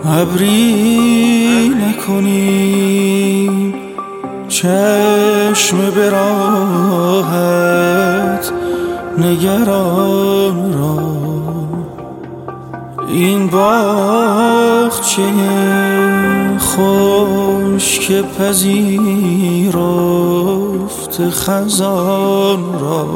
ابری نکنی چشم به راحت نگران را، این باغچه خشک پذیرفت خزان را،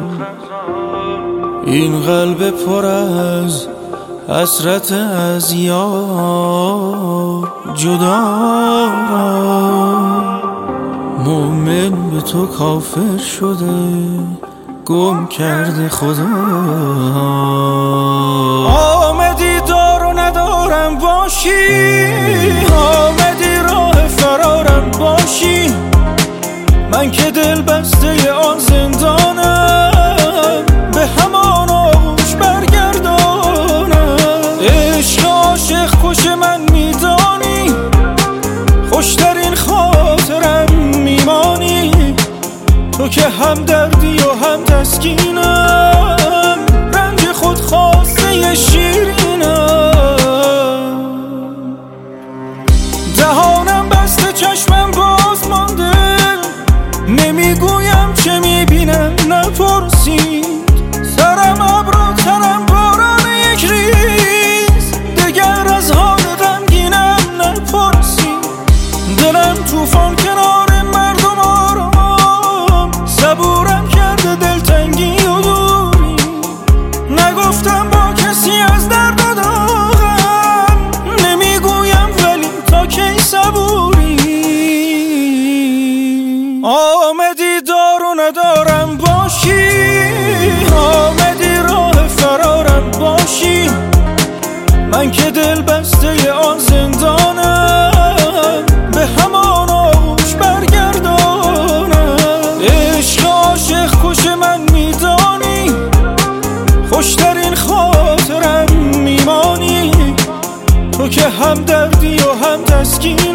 این قلب پر از حسرت از یار جدا را، مومن به تو کافر شده گم کرده خدا. آمدی دار و ندارم باشی، آمدی راه فرارم باشی، من که دل بسته آن زندانم، به همان آغوش برگردانم. عشق عاشق کش من میدانی، خوشترین خاطرم میمانی، تو که هم دردی و هم تسکینم، رنج خود خواسته شیرینم. دهانم بسته چشمم باز مانده، نمیگویم چه میبینم نپرسید، سرم ابر و تنم باران یک ریز، دگر از حال غمگینم نپرسید. دلم طوفان کنار مردم آرام، صبورم کرده دلتنگی و دوری، نگفتم با کسی از درد و داغم، نمیگویم ولی تا کی صبوری. آمدی دار و ندارم باشی، آمدی راه فرارم باشی، من که دل بسته آن زندانم، به همان آغوش برگردانم. عشق عاشق کش من میدانی، خوشترین خاطرم میمانی، تو که هم دردی و هم تسکین.